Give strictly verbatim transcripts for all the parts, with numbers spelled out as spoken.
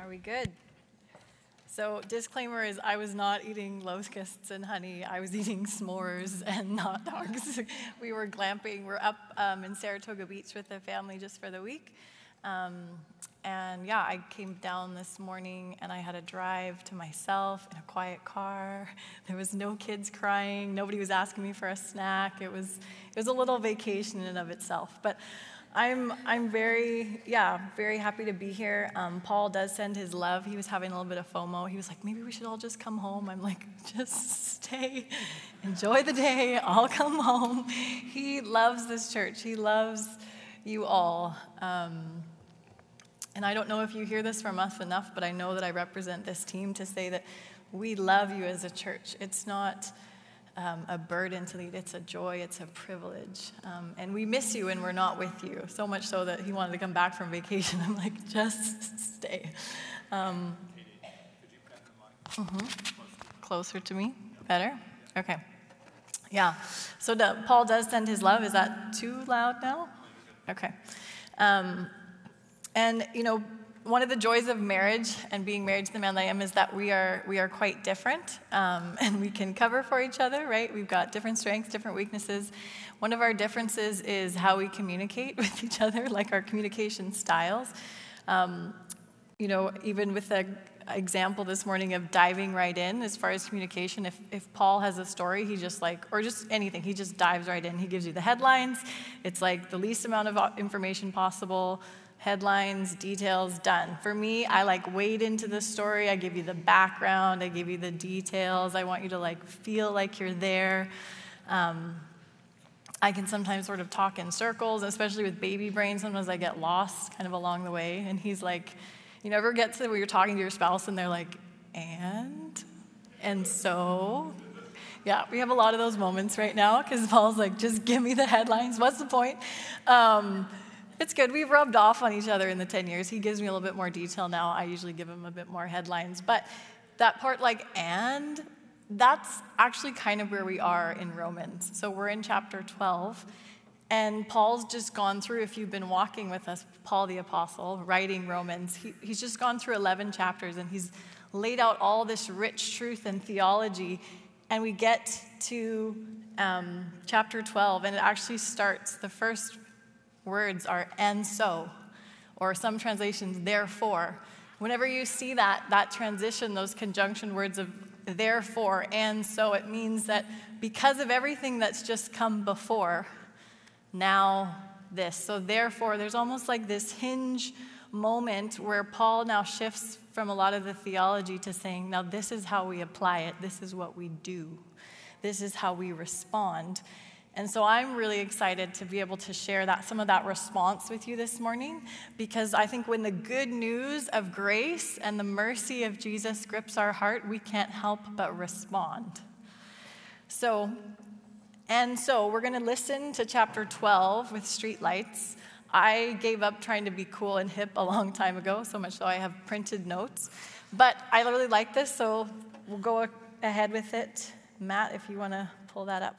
Are we good? So disclaimer is I was not eating locusts and honey. I was eating s'mores and hot dogs. We were glamping. We're up um, in Saratoga Beach with the family just for the week. Um, and yeah, I came down this morning and I had a drive to myself in a quiet car. There was no kids crying. Nobody was asking me for a snack. It was it was a little vacation in and of itself. But I'm I'm very, yeah, very happy to be here. Um, Paul does send his love. He was having a little bit of FOMO. He was like, maybe we should all just come home. I'm like, just stay, enjoy the day, I'll come home. He loves this church. He loves you all. Um, and I don't know if you hear this from us enough, but I know that I represent this team to say that we love you as a church. It's not Um, a burden to lead. It's a joy. It's a privilege. Um, and we miss you when we're not with you, so much so that he wanted to come back from vacation. I'm like, just stay. Um, mm-hmm. Closer to me? Better? Okay. Yeah. So the, Paul does send his love. Is that too loud now? Okay. Um, and, you know, one of the joys of marriage and being married to the man that I am is that we are we are quite different, um, and we can cover for each other, right? We've got different strengths, different weaknesses. One of our differences is how we communicate with each other, like our communication styles. Um, you know, even with the example this morning of diving right in as far as communication, if, if Paul has a story, he just like, or just anything, he just dives right in. He gives you the headlines. It's like the least amount of information possible. Headlines, details, done. For me, I like wade into the story. I give you the background. I give you the details. I want you to like feel like you're there. Um, I can sometimes sort of talk in circles, especially with baby brain. Sometimes I get lost kind of along the way. And he's like, you never get to where you're talking to your spouse and they're like, and? And so? Yeah, we have a lot of those moments right now because Paul's like, just give me the headlines. What's the point? Um, It's good. We've rubbed off on each other in the ten years. He gives me a little bit more detail now. I usually give him a bit more headlines. But that part, like, and, that's actually kind of where we are in Romans. So we're in chapter twelve, and Paul's just gone through, if you've been walking with us, Paul the Apostle, writing Romans, he, he's just gone through eleven chapters, and he's laid out all this rich truth and theology, and we get to um, chapter twelve, and it actually starts, the first words are, and so, or some translations, therefore. Whenever you see that, that transition, those conjunction words of therefore, and so, it means that because of everything that's just come before, now this. So therefore, there's almost like this hinge moment where Paul now shifts from a lot of the theology to saying, now this is how we apply it. This is what we do. This is how we respond. And so I'm really excited to be able to share that some of that response with you this morning, because I think when the good news of grace and the mercy of Jesus grips our heart, we can't help but respond. So, and so we're going to listen to chapter twelve with Streetlights. I gave up trying to be cool and hip a long time ago, so much so I have printed notes. But I really like this, so we'll go ahead with it. Matt, if you want to pull that up.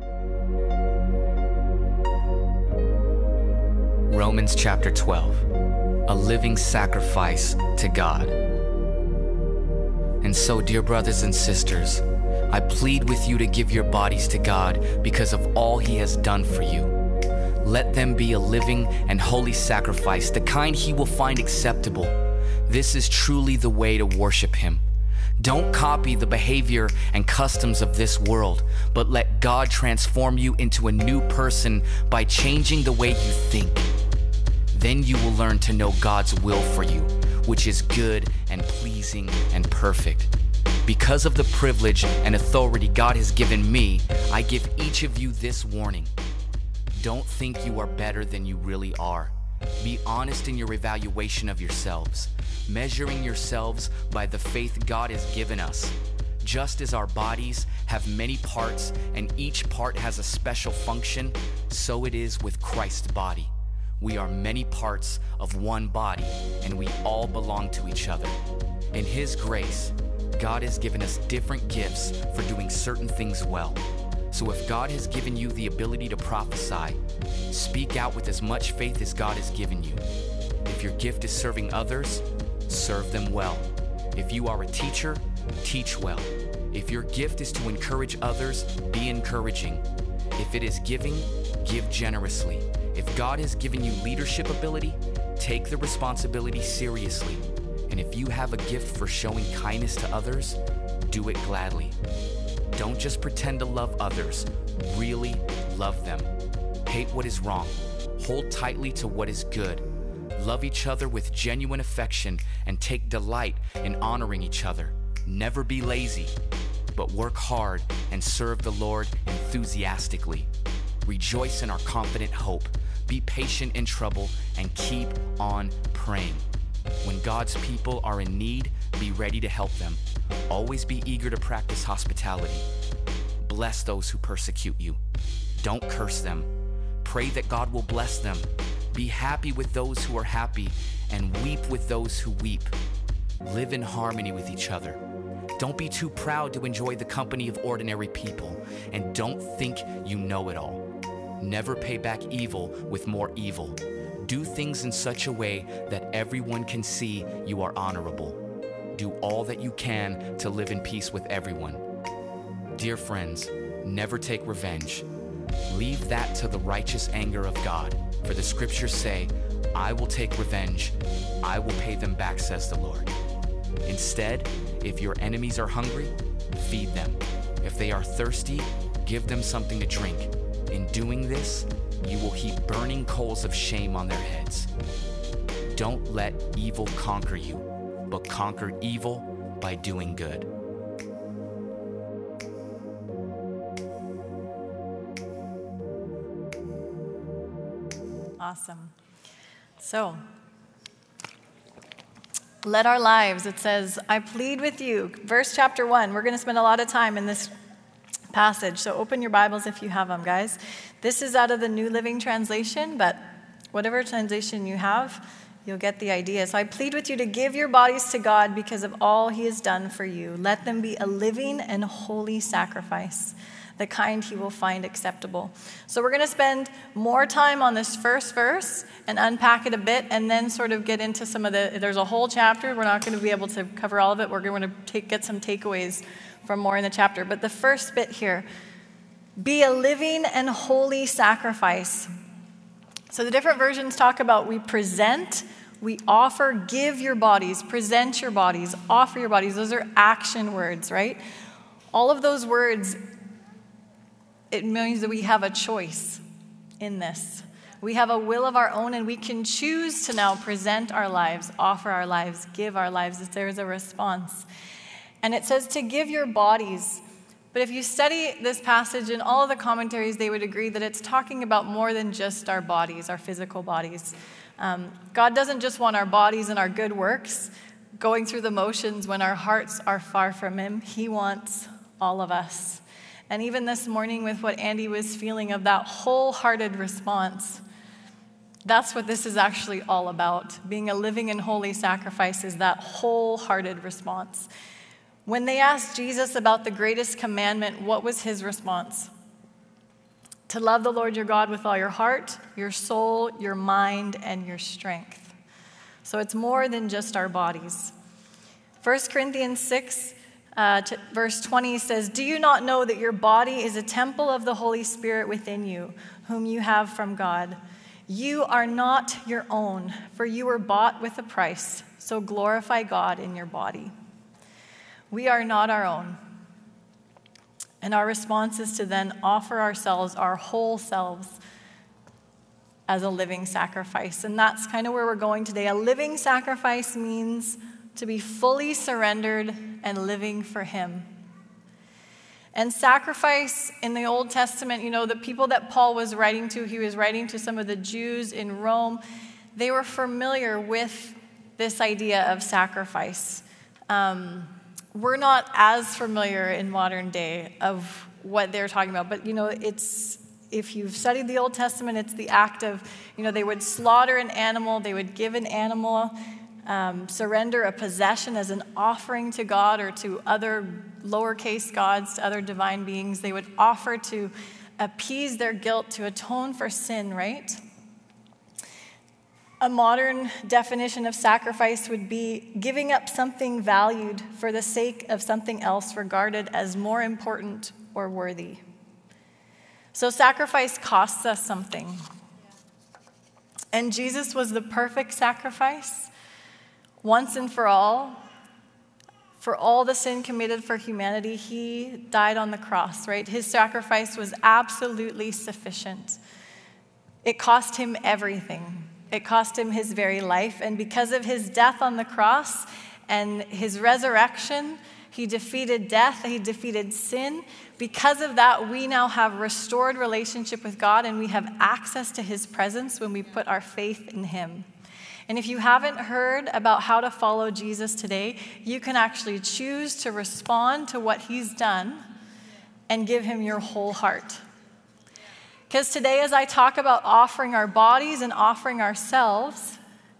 Romans chapter twelve, a living sacrifice to God. And so, dear brothers and sisters, I plead with you to give your bodies to God because of all he has done for you. Let them be a living and holy sacrifice, the kind he will find acceptable. This is truly the way to worship him. Don't copy the behavior and customs of this world, but let God transform you into a new person by changing the way you think. Then you will learn to know God's will for you, which is good and pleasing and perfect. Because of the privilege and authority God has given me, I give each of you this warning. Don't think you are better than you really are. Be honest in your evaluation of yourselves, measuring yourselves by the faith God has given us. Just as our bodies have many parts and each part has a special function, so it is with Christ's body. We are many parts of one body, and we all belong to each other. In his grace, God has given us different gifts for doing certain things well. So if God has given you the ability to prophesy, speak out with as much faith as God has given you. If your gift is serving others, serve them well. If you are a teacher, teach well. If your gift is to encourage others, be encouraging. If it is giving, give generously. If God has given you leadership ability, take the responsibility seriously. And if you have a gift for showing kindness to others, do it gladly. Don't just pretend to love others, really love them. Hate what is wrong. Hold tightly to what is good. Love each other with genuine affection and take delight in honoring each other. Never be lazy, but work hard and serve the Lord enthusiastically. Rejoice in our confident hope. Be patient in trouble and keep on praying. When God's people are in need, be ready to help them. Always be eager to practice hospitality. Bless those who persecute you. Don't curse them. Pray that God will bless them. Be happy with those who are happy and weep with those who weep. Live in harmony with each other. Don't be too proud to enjoy the company of ordinary people, and don't think you know it all. Never pay back evil with more evil. Do things in such a way that everyone can see you are honorable. Do all that you can to live in peace with everyone. Dear friends, never take revenge. Leave that to the righteous anger of God. For the scriptures say, I will take revenge. I will pay them back, says the Lord. Instead, if your enemies are hungry, feed them. If they are thirsty, give them something to drink. In doing this, you will heap burning coals of shame on their heads. Don't let evil conquer you, but conquer evil by doing good. Awesome. So, let our lives, it says, I plead with you. Verse chapter one, we're going to spend a lot of time in this passage, so open your Bibles if you have them, guys. This is out of the New Living Translation, but whatever translation you have, you'll get the idea. So I plead with you to give your bodies to God because of all he has done for you. Let them be a living and holy sacrifice, the kind he will find acceptable. So we're going to spend more time on this first verse and unpack it a bit and then sort of get into some of the, there's a whole chapter. We're not going to be able to cover all of it. We're going to take, get some takeaways from more in the chapter. But the first bit here, be a living and holy sacrifice. So the different versions talk about we present, we offer, give your bodies, present your bodies, offer your bodies. Those are action words, right? All of those words, it means that we have a choice in this. We have a will of our own, and we can choose to now present our lives, offer our lives, give our lives. There's a response. And it says to give your bodies. But if you study this passage in all of the commentaries, they would agree that it's talking about more than just our bodies, our physical bodies. Um, God doesn't just want our bodies and our good works going through the motions when our hearts are far from him. He wants all of us. And even this morning with what Andy was feeling of that wholehearted response, that's what this is actually all about. Being a living and holy sacrifice is that wholehearted response. When they asked Jesus about the greatest commandment, what was his response? To love the Lord your God with all your heart, your soul, your mind, and your strength. So it's more than just our bodies. First Corinthians six, uh, to verse twenty says, do you not know that your body is a temple of the Holy Spirit within you, whom you have from God? You are not your own, for you were bought with a price, so glorify God in your body. We are not our own. And our response is to then offer ourselves, our whole selves, as a living sacrifice. And that's kind of where we're going today. A living sacrifice means to be fully surrendered and living for him. And sacrifice in the Old Testament, you know, the people that Paul was writing to, he was writing to some of the Jews in Rome, they were familiar with this idea of sacrifice. Um, We're not as familiar in modern day of what they're talking about, but you know, it's, if you've studied the Old Testament, it's the act of, you know, they would slaughter an animal, they would give an animal, um, surrender a possession as an offering to God or to other lowercase gods, to other divine beings. They would offer to appease their guilt, to atone for sin, right? a modern definition of sacrifice would be giving up something valued for the sake of something else regarded as more important or worthy. So sacrifice costs us something. And Jesus was the perfect sacrifice, once and for all. For all the sin committed for humanity, he died on the cross, right? His sacrifice was absolutely sufficient. It cost him everything. It cost him his very life. And because of his death on the cross and his resurrection, he defeated death, he defeated sin. Because of that, we now have restored relationship with God, and we have access to his presence when we put our faith in him. And if you haven't heard about how to follow Jesus today, you can actually choose to respond to what he's done and give him your whole heart. Because today, as I talk about offering our bodies and offering ourselves,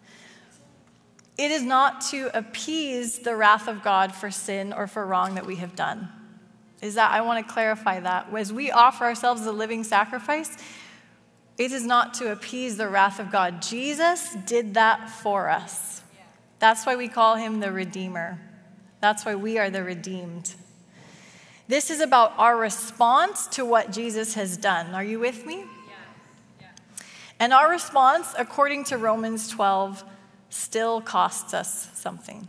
it is not to appease the wrath of God for sin or for wrong that we have done. Is that, I want to clarify that. As we offer ourselves as a living sacrifice, it is not to appease the wrath of God. Jesus did that for us. That's why we call him the Redeemer. That's why we are the redeemed. This is about our response to what Jesus has done. Are you with me? Yeah. Yeah. And our response, according to Romans twelve, still costs us something.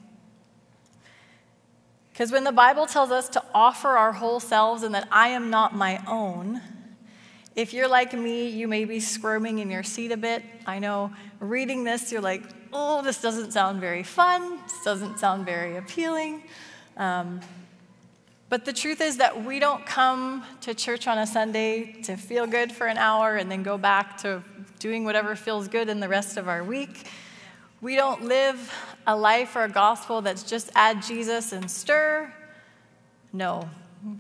Because when the Bible tells us to offer our whole selves and that I am not my own, if you're like me, you may be squirming in your seat a bit. I know reading this, you're like, oh, this doesn't sound very fun. This doesn't sound very appealing. Um, but the truth is that we don't come to church on a Sunday to feel good for an hour and then go back to doing whatever feels good in the rest of our week. We don't live a life or a gospel that's just add Jesus and stir. No.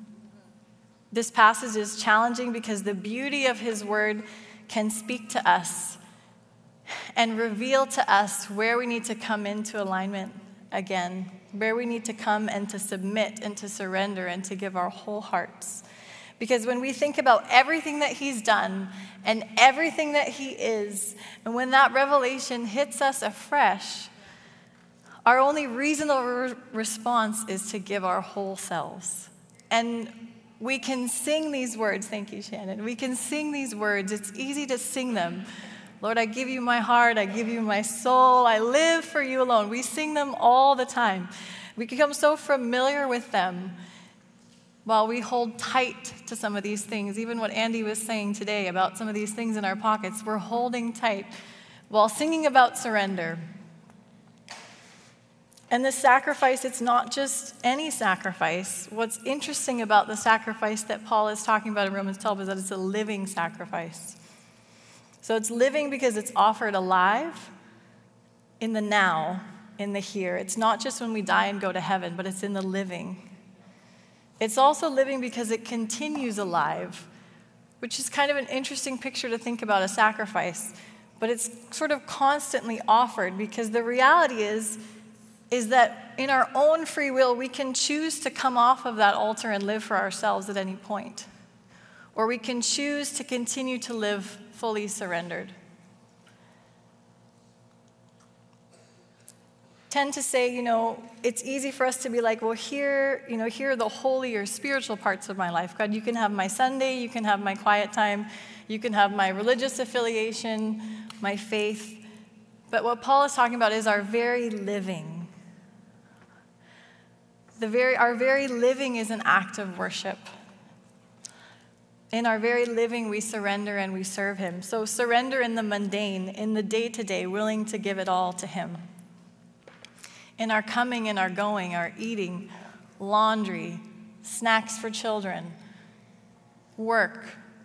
This passage is challenging because the beauty of his word can speak to us and reveal to us where we need to come into alignment again, where we need to come and to submit and to surrender and to give our whole hearts. Because when we think about everything that he's done and everything that he is, and when that revelation hits us afresh, our only reasonable re- response is to give our whole selves. And we can sing these words. Thank you, Shannon. We can sing these words. It's easy to sing them. Lord, I give you my heart. I give you my soul. I live for you alone. We sing them all the time. We become so familiar with them while we hold tight to some of these things. Even what Andy was saying today about some of these things in our pockets, we're holding tight while singing about surrender. And the sacrifice, it's not just any sacrifice. What's interesting about the sacrifice that Paul is talking about in Romans twelve is that it's a living sacrifice. So it's living because it's offered alive in the now, in the here. It's not just when we die and go to heaven, but it's in the living. It's also living because it continues alive, which is kind of an interesting picture to think about a sacrifice. But it's sort of constantly offered because the reality is, is that in our own free will, we can choose to come off of that altar and live for ourselves at any point. Or we can choose to continue to live fully surrendered. Tend to say, you know, it's easy for us to be like, well, here, you know, here are the holy or spiritual parts of my life. God, you can have my Sunday, you can have my quiet time, you can have my religious affiliation, my faith. But what Paul is talking about is our very living. The very, our very living is an act of worship. In our very living, we surrender and we serve him. So surrender in the mundane, in the day-to-day, willing to give it all to him. In our coming and our going, our eating, laundry, snacks for children, work,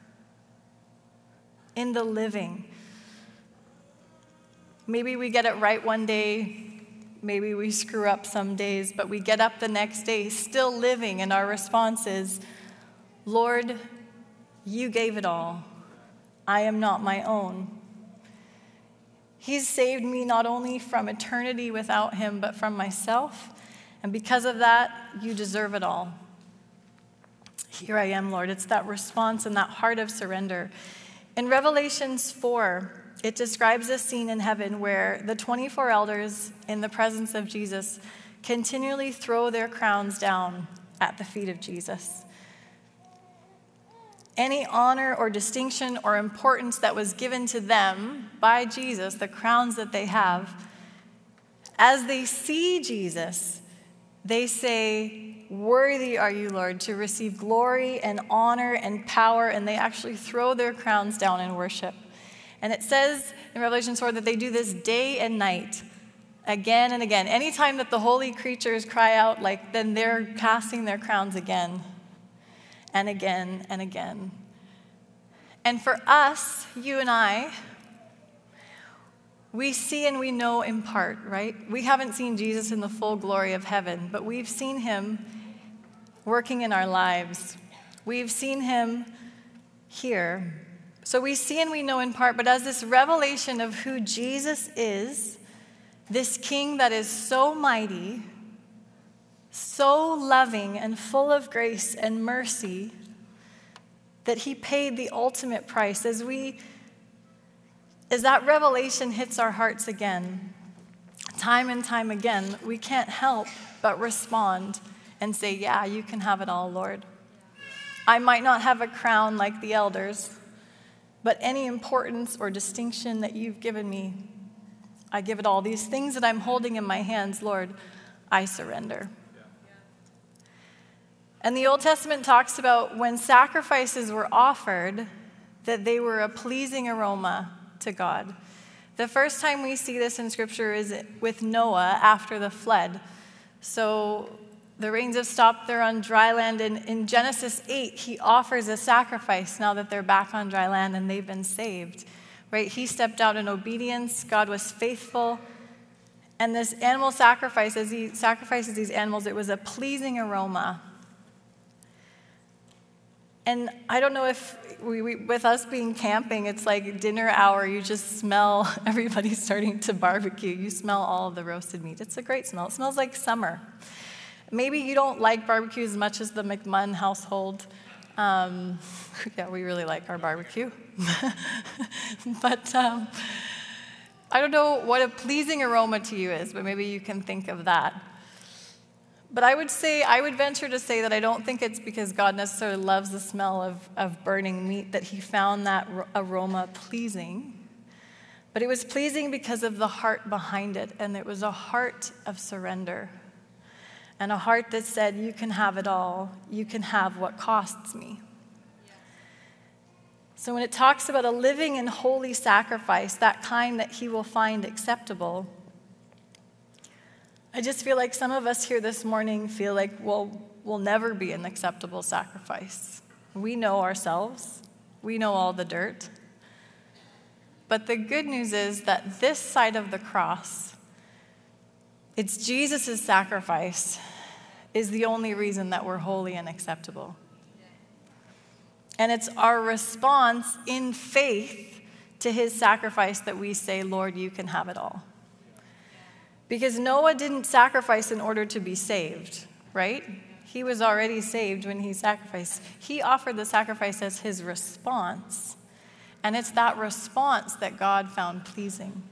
in the living. Maybe we get it right one day, maybe we screw up some days, but we get up the next day still living, and our response is, Lord, you gave it all. I am not my own. He's saved me not only from eternity without him, but from myself. And because of that, you deserve it all. Here I am, Lord. It's that response and that heart of surrender. In Revelations four, it describes a scene in heaven where the twenty-four elders in the presence of Jesus continually throw their crowns down at the feet of Jesus. Any honor or distinction or importance that was given to them by Jesus, the crowns that they have, as they see Jesus, they say, "Worthy are you, Lord, to receive glory and honor and power," and they actually throw their crowns down in worship. And it says in Revelation four that they do this day and night, again and again. Anytime that the holy creatures cry out, like, then they're casting their crowns again and again and again. And for us, you and I, we see and we know in part, right? We haven't seen Jesus in the full glory of heaven, but we've seen him working in our lives. We've seen him here. So we see and we know in part, but as this revelation of who Jesus is, this King that is so mighty, so loving and full of grace and mercy, that he paid the ultimate price, as we As that revelation hits our hearts again, time and time again, we can't help but respond and say, "Yeah, you can have it all, Lord. I might not have a crown like the elders, but any importance or distinction that you've given me, I give it all. These things that I'm holding in my hands, Lord, I surrender." And the Old Testament talks about when sacrifices were offered, that they were a pleasing aroma to God. The first time we see this in Scripture is with Noah after the flood. So the rains have stopped, they're on dry land, and in Genesis eight, he offers a sacrifice now that they're back on dry land and they've been saved. Right? He stepped out in obedience, God was faithful, and this animal sacrifice, as he sacrifices these animals, it was a pleasing aroma. And I don't know if we, we, with us being camping, it's like dinner hour, you just smell everybody starting to barbecue. You smell all of the roasted meat. It's a great smell. It smells like summer. Maybe you don't like barbecue as much as the McMunn household. Um, yeah, we really like our barbecue. But um, I don't know what a pleasing aroma to you is, but maybe you can think of that. But I would say, I would venture to say that I don't think it's because God necessarily loves the smell of, of burning meat that he found that aroma pleasing. But it was pleasing because of the heart behind it. And it was a heart of surrender. And a heart that said, you can have it all. You can have what costs me. So when it talks about a living and holy sacrifice, that kind that he will find acceptable, I just feel like some of us here this morning feel like, well, we'll never be an acceptable sacrifice. We know ourselves. We know all the dirt. But the good news is that this side of the cross, it's Jesus' sacrifice, is the only reason that we're holy and acceptable. And it's our response in faith to his sacrifice that we say, Lord, you can have it all. Because Noah didn't sacrifice in order to be saved, right? He was already saved when he sacrificed. He offered the sacrifice as his response. And it's that response that God found pleasing.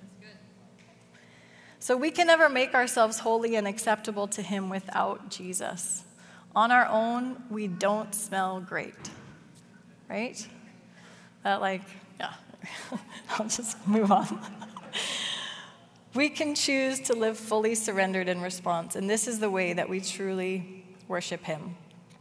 So we can never make ourselves holy and acceptable to him without Jesus. On our own, we don't smell great, right? That like, yeah, I'll just move on. We can choose to live fully surrendered in response, and this is the way that we truly worship him.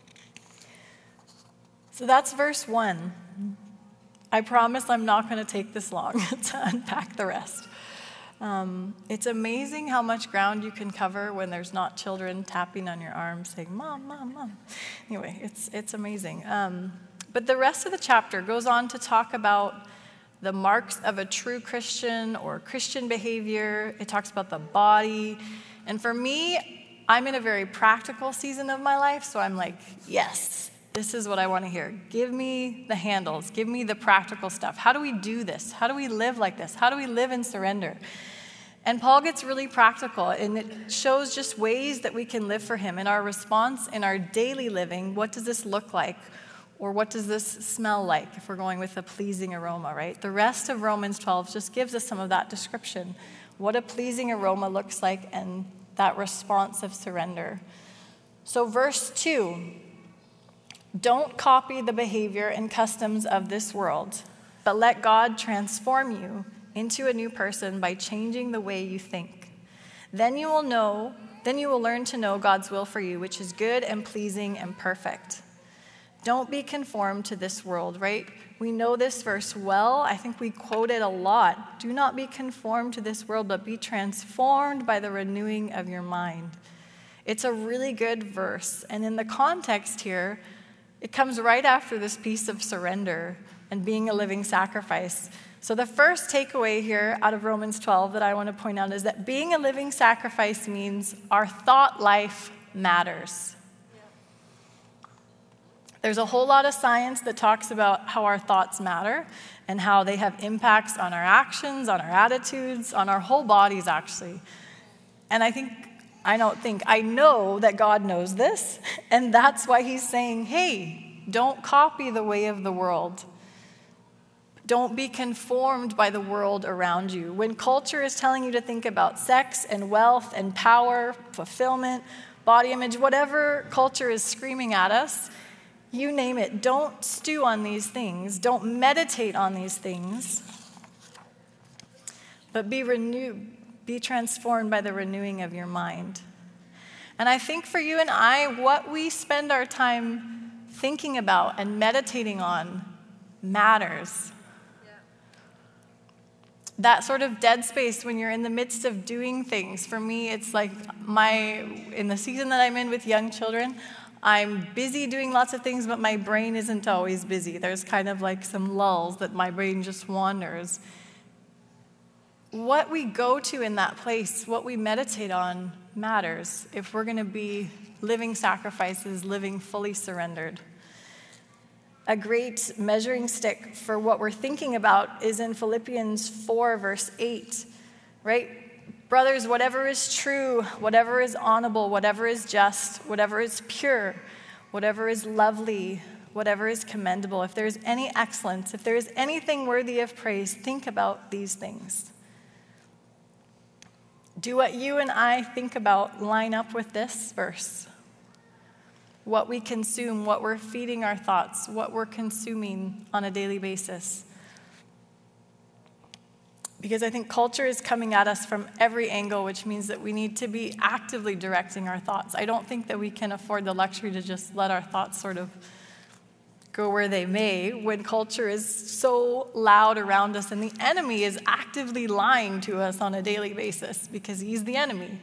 So that's verse one. I promise I'm not going to take this long to unpack the rest. Um, it's amazing how much ground you can cover when there's not children tapping on your arm saying, Mom, Mom, Mom. Anyway, it's, it's amazing. Um, but the rest of the chapter goes on to talk about the marks of a true Christian or Christian behavior. It talks about the body. And for me, I'm in a very practical season of my life, so I'm like, yes, this is what I want to hear. Give me the handles. Give me the practical stuff. How do we do this? How do we live like this? How do we live in surrender? And Paul gets really practical, and it shows just ways that we can live for him. In our response, in our daily living, what does this look like? Or what does this smell like if we're going with a pleasing aroma, right? The rest of Romans twelve just gives us some of that description, what a pleasing aroma looks like and that response of surrender. So verse two, don't copy the behavior and customs of this world, but let God transform you into a new person by changing the way you think. Then you will know, then you will learn to know God's will for you, which is good and pleasing and perfect. Don't be conformed to this world, right? We know this verse well. I think we quote it a lot. Do not be conformed to this world, but be transformed by the renewing of your mind. It's a really good verse. And in the context here, it comes right after this piece of surrender and being a living sacrifice. So the first takeaway here out of Romans twelve that I want to point out is that being a living sacrifice means our thought life matters. There's a whole lot of science that talks about how our thoughts matter and how they have impacts on our actions, on our attitudes, on our whole bodies, actually. And I think, I don't think, I know that God knows this, and that's why he's saying, hey, don't copy the way of the world. Don't be conformed by the world around you. When culture is telling you to think about sex and wealth and power, fulfillment, body image, whatever culture is screaming at us, you name it, don't stew on these things. Don't meditate on these things. But be renewed, be transformed by the renewing of your mind. And I think for you and I, what we spend our time thinking about and meditating on matters. Yeah. That sort of dead space when you're in the midst of doing things. For me, it's like my, in the season that I'm in with young children, I'm busy doing lots of things, but my brain isn't always busy. There's kind of like some lulls that my brain just wanders. What we go to in that place, what we meditate on, matters if we're going to be living sacrifices, living fully surrendered. A great measuring stick for what we're thinking about is in Philippians four, verse eight, right? Brothers, whatever is true, whatever is honorable, whatever is just, whatever is pure, whatever is lovely, whatever is commendable, if there's any excellence, if there's anything worthy of praise, think about these things. Do what you and I think about line up with this verse? What we consume, what we're feeding our thoughts, what we're consuming on a daily basis. Because I think culture is coming at us from every angle, which means that we need to be actively directing our thoughts. I don't think that we can afford the luxury to just let our thoughts sort of go where they may when culture is so loud around us and the enemy is actively lying to us on a daily basis because he's the enemy.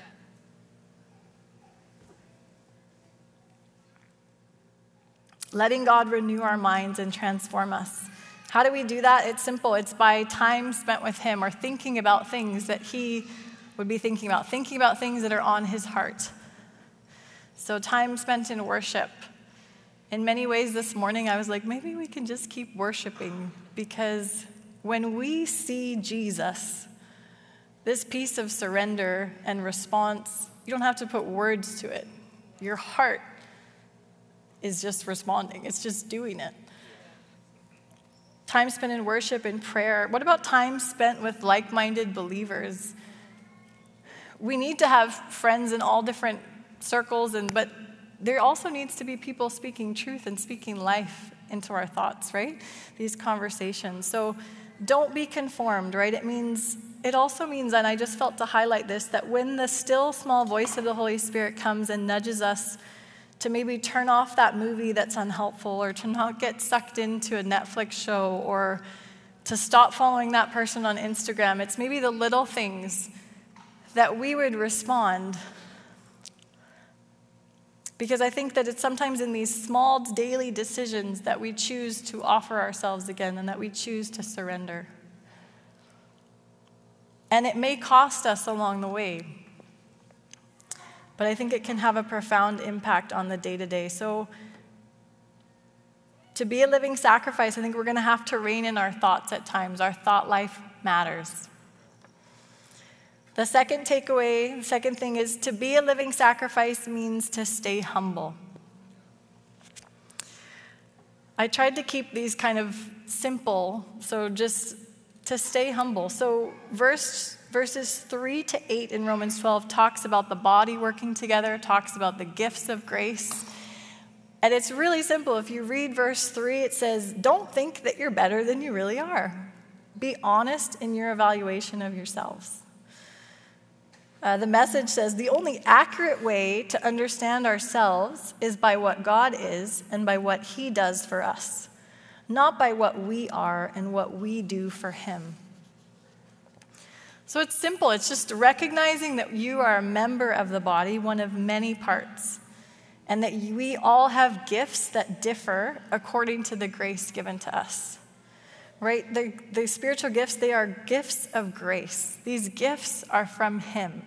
Letting God renew our minds and transform us. How do we do that? It's simple. It's by time spent with him or thinking about things that he would be thinking about, thinking about things that are on his heart. So time spent in worship. In many ways this morning, I was like, maybe we can just keep worshiping because when we see Jesus, this piece of surrender and response, you don't have to put words to it. Your heart is just responding. It's just doing it. Time spent in worship and prayer. What about time spent with like-minded believers? We need to have friends in all different circles, and but there also needs to be people speaking truth and speaking life into our thoughts, right? These conversations. So don't be conformed, right? It means, it also means, and I just felt to highlight this, that when the still small voice of the Holy Spirit comes and nudges us to maybe turn off that movie that's unhelpful or to not get sucked into a Netflix show or to stop following that person on Instagram. It's maybe the little things that we would respond. Because I think that it's sometimes in these small daily decisions that we choose to offer ourselves again and that we choose to surrender. And it may cost us along the way. But I think it can have a profound impact on the day-to-day. So to be a living sacrifice, I think we're going to have to rein in our thoughts at times. Our thought life matters. The second takeaway, the second thing is to be a living sacrifice means to stay humble. I tried to keep these kind of simple, so just to stay humble. So verse, verses three to eight in Romans twelve talks about the body working together, talks about the gifts of grace. And it's really simple. If you read verse three, it says, don't think that you're better than you really are. Be honest in your evaluation of yourselves. Uh, the Message says, the only accurate way to understand ourselves is by what God is and by what he does for us, not by what we are and what we do for him. So it's simple. It's just recognizing that you are a member of the body, one of many parts, and that we all have gifts that differ according to the grace given to us. Right? The, the spiritual gifts, they are gifts of grace. These gifts are from him.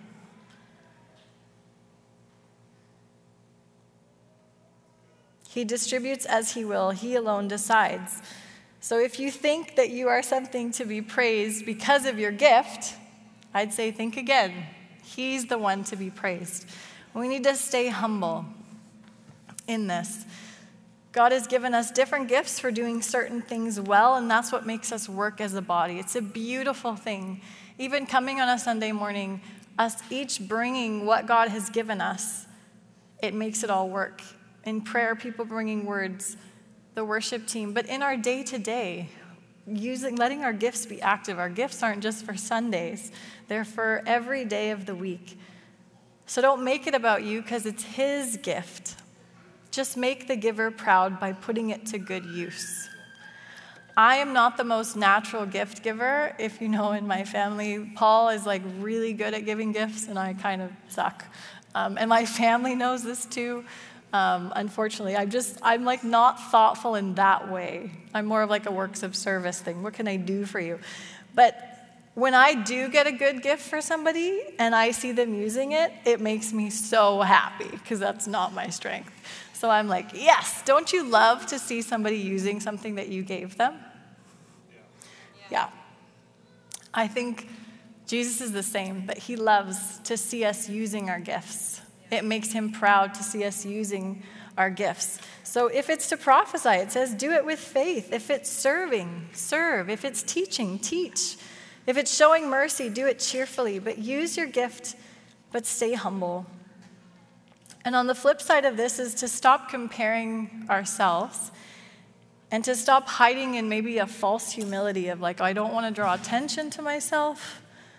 He distributes as he will. He alone decides. So if you think that you are something to be praised because of your gift, I'd say think again. He's the one to be praised. We need to stay humble in this. God has given us different gifts for doing certain things well, and that's what makes us work as a body. It's a beautiful thing. Even coming on a Sunday morning, us each bringing what God has given us, it makes it all work. In prayer, people bringing words, the worship team. But in our day-to-day, using, letting our gifts be active. Our gifts aren't just for Sundays. They're for every day of the week. So don't make it about you because it's his gift. Just make the giver proud by putting it to good use. I am not the most natural gift giver. If you know, in my family, Paul is like really good at giving gifts, and I kind of suck. Um, and my family knows this too. Um, unfortunately, I'm just, I'm like not thoughtful in that way. I'm more of like a works of service thing. What can I do for you? But when I do get a good gift for somebody and I see them using it, it makes me so happy because that's not my strength. So I'm like, yes, don't you love to see somebody using something that you gave them? Yeah. yeah. I think Jesus is the same, but he loves to see us using our gifts. It makes him proud to see us using our gifts. So if it's to prophesy, it says do it with faith. If it's serving, serve. If it's teaching, teach. If it's showing mercy, do it cheerfully. But use your gift, but stay humble. And on the flip side of this is to stop comparing ourselves and to stop hiding in maybe a false humility of like, I don't want to draw attention to myself.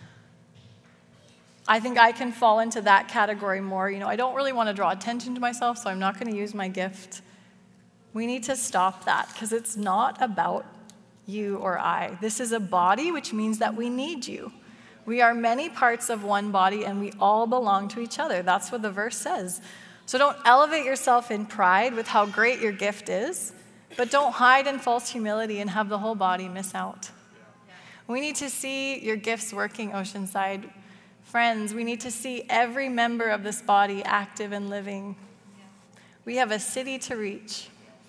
I think I can fall into that category more. You know, I don't really want to draw attention to myself, so I'm not going to use my gift. We need to stop that because it's not about you or I. This is a body, which means that we need you. We are many parts of one body, and we all belong to each other. That's what the verse says. So don't elevate yourself in pride with how great your gift is, but don't hide in false humility and have the whole body miss out. We need to see your gifts working, Oceanside. Friends, we need to see every member of this body active and living. We have a city to reach.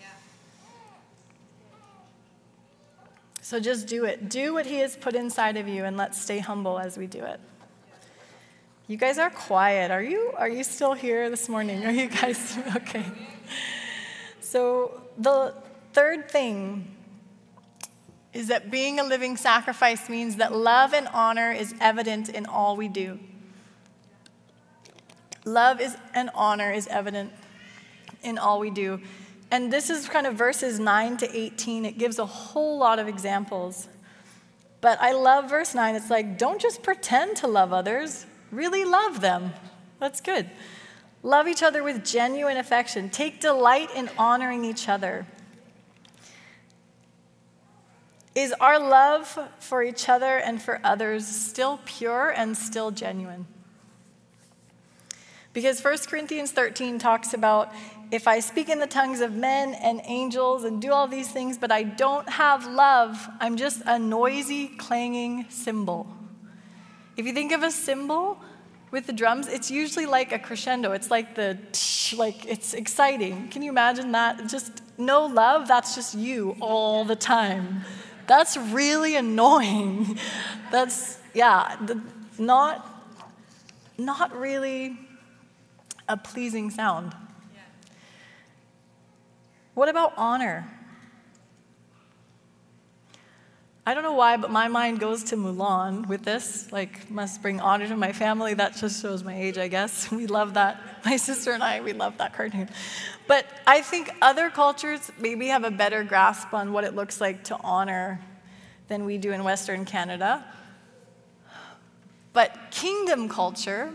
So just do it. Do what he has put inside of you, and let's stay humble as we do it. You guys are quiet. Are you Are you still here this morning? Are you guys okay? So the third thing is that being a living sacrifice means that love and honor is evident in all we do. Love is and honor is evident in all we do. And this is kind of verses nine to eighteen. It gives a whole lot of examples. But I love verse nine. It's like, don't just pretend to love others. Really love them. That's good. Love each other with genuine affection. Take delight in honoring each other. Is our love for each other and for others still pure and still genuine? Because First Corinthians thirteen talks about, if I speak in the tongues of men and angels and do all these things, but I don't have love, I'm just a noisy, clanging cymbal. If you think of a cymbal with the drums, it's usually like a crescendo. It's like the, tsh, like it's exciting. Can you imagine that? Just no love, that's just you all the time. That's really annoying. That's, yeah, the, not, not really a pleasing sound. What about honor? I don't know why, but my mind goes to Mulan with this. Like, must bring honor to my family. That just shows my age, I guess. We love that. My sister and I, we love that cartoon. But I think other cultures maybe have a better grasp on what it looks like to honor than we do in Western Canada. But kingdom culture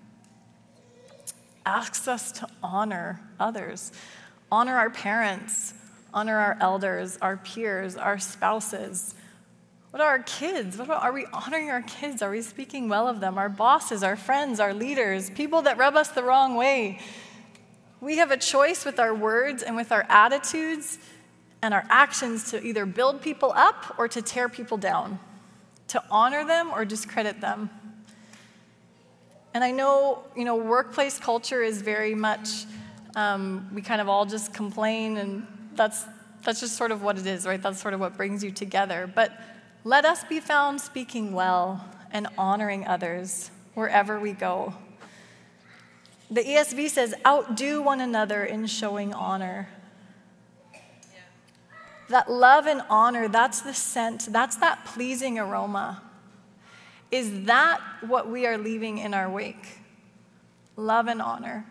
asks us to honor others, honor our parents, honor our elders, our peers, our spouses. What are our kids? What about, are we honoring our kids? Are we speaking well of them? Our bosses, our friends, our leaders, people that rub us the wrong way. We have a choice with our words and with our attitudes and our actions to either build people up or to tear people down, to honor them or discredit them. And I know, you know, workplace culture is very much, um, we kind of all just complain, and that's that's just sort of what it is, right? That's sort of what brings you together. But let us be found speaking well and honoring others wherever we go. The E S V says, outdo one another in showing honor. Yeah. That love and honor, that's the scent, that's that pleasing aroma. Is that what we are leaving in our wake? Love and honor.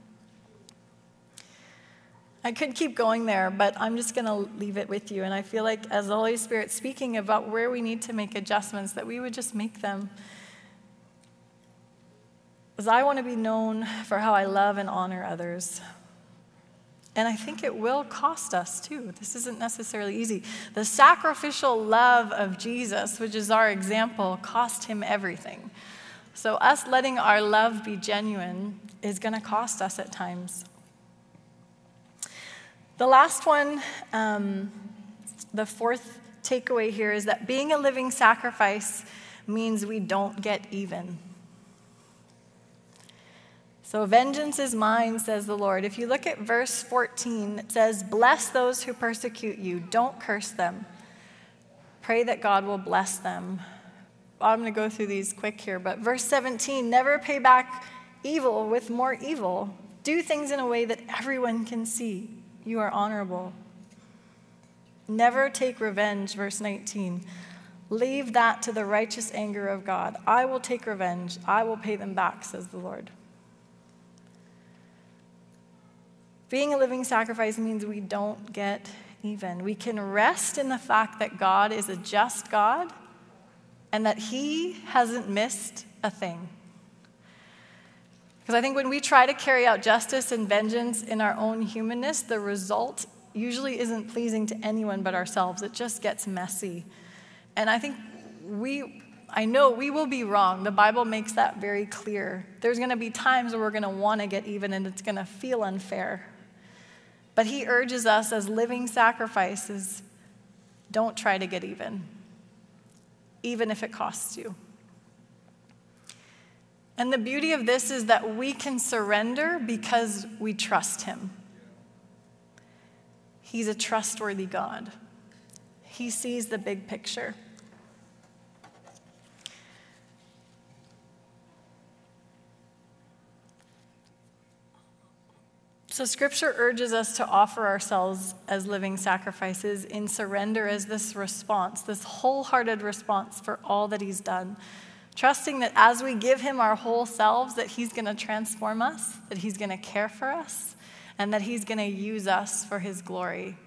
I could keep going there, but I'm just going to leave it with you. And I feel like as the Holy Spirit's speaking about where we need to make adjustments, that we would just make them. Because I want to be known for how I love and honor others. And I think it will cost us too. This isn't necessarily easy. The sacrificial love of Jesus, which is our example, cost him everything. So us letting our love be genuine is going to cost us at times. The last one, um, the fourth takeaway here is that being a living sacrifice means we don't get even. So vengeance is mine, says the Lord. If you look at verse fourteen, it says, bless those who persecute you. Don't curse them. Pray that God will bless them. I'm going to go through these quick here, but verse seventeen, never pay back evil with more evil. Do things in a way that everyone can see. You are honorable. Never take revenge, verse nineteen. Leave that to the righteous anger of God. I will take revenge. I will pay them back, says the Lord. Being a living sacrifice means we don't get even. We can rest in the fact that God is a just God and that he hasn't missed a thing. Because I think when we try to carry out justice and vengeance in our own humanness, the result usually isn't pleasing to anyone but ourselves. It just gets messy. And I think we, I know we will be wrong. The Bible makes that very clear. There's going to be times where we're going to want to get even and it's going to feel unfair. But he urges us as living sacrifices, don't try to get even, even if it costs you. And the beauty of this is that we can surrender because we trust him. He's a trustworthy God. He sees the big picture. So Scripture urges us to offer ourselves as living sacrifices in surrender as this response, this wholehearted response for all that he's done. Trusting that as we give him our whole selves, that he's going to transform us, that he's going to care for us, and that he's going to use us for his glory.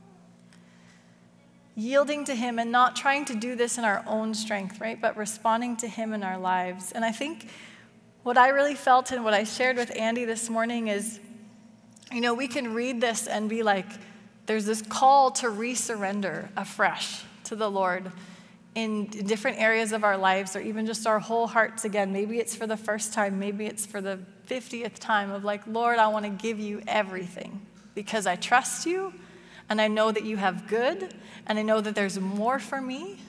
Yielding to him and not trying to do this in our own strength, right? But responding to him in our lives. And I think what I really felt and what I shared with Andy this morning is, you know, we can read this and be like, there's this call to resurrender afresh to the Lord in different areas of our lives, or even just our whole hearts again. Maybe it's for the first time, maybe it's for the fiftieth time of like, Lord, I want to give you everything because I trust you and I know that you have good and I know that there's more for me.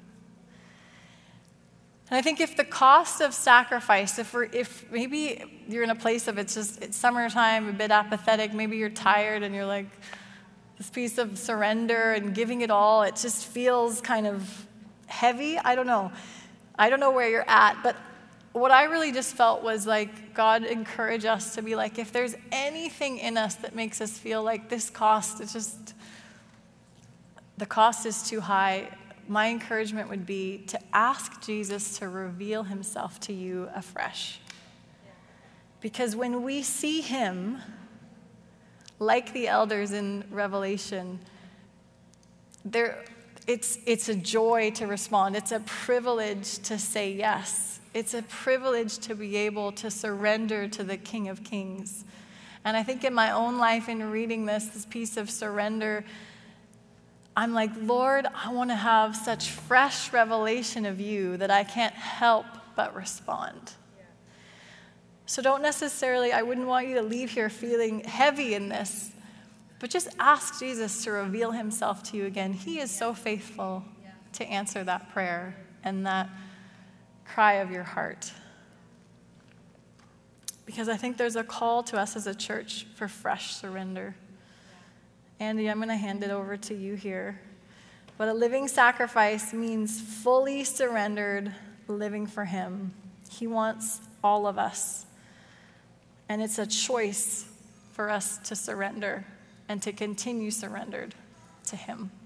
And I think if the cost of sacrifice, if we're, if maybe you're in a place of it's just, it's summertime, a bit apathetic, maybe you're tired and you're like, this piece of surrender and giving it all, it just feels kind of heavy. I don't know. I don't know where you're at, but what I really just felt was like God encouraged us to be like, if there's anything in us that makes us feel like this cost, it's just, the cost is too high, my encouragement would be to ask Jesus to reveal himself to you afresh. Because when we see him, like the elders in Revelation, there, it's, it's a joy to respond. It's a privilege to say yes. It's a privilege to be able to surrender to the King of Kings. And I think in my own life, in reading this, this piece of surrender, I'm like, Lord, I want to have such fresh revelation of you that I can't help but respond. So don't necessarily, I wouldn't want you to leave here feeling heavy in this, but just ask Jesus to reveal himself to you again. He is so faithful to answer that prayer and that cry of your heart. Because I think there's a call to us as a church for fresh surrender. Andy, I'm going to hand it over to you here. But a living sacrifice means fully surrendered, living for him. He wants all of us. And it's a choice for us to surrender and to continue surrendered to him.